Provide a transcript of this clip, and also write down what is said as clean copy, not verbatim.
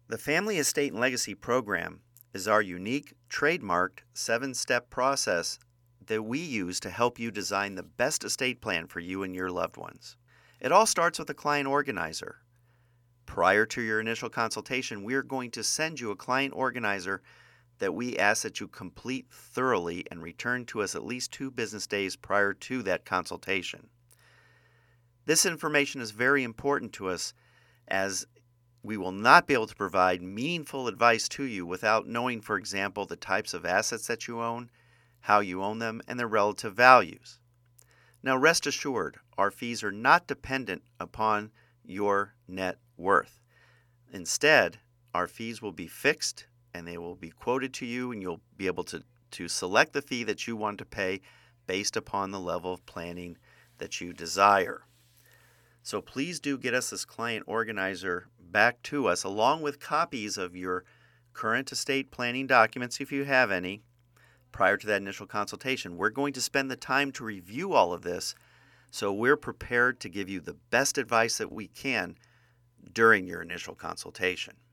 The Family Estate and Legacy Program is our unique, trademarked 7-step process that we use to help you design the best estate plan for you and your loved ones. It all starts with a client organizer. Prior to your initial consultation, we're going to send you a client organizer that we ask that you complete thoroughly and return to us at least 2 business days prior to that consultation. This information is very important to us as we will not be able to provide meaningful advice to you without knowing, for example, the types of assets that you own, how you own them, and their relative values. Now, rest assured, our fees are not dependent upon your net worth. Instead, our fees will be fixed and they will be quoted to you, and you'll be able to select the fee that you want to pay based upon the level of planning that you desire. So please do get us this client organizer back to us, along with copies of your current estate planning documents, if you have any, prior to that initial consultation. We're going to spend the time to review all of this, so we're prepared to give you the best advice that we can during your initial consultation.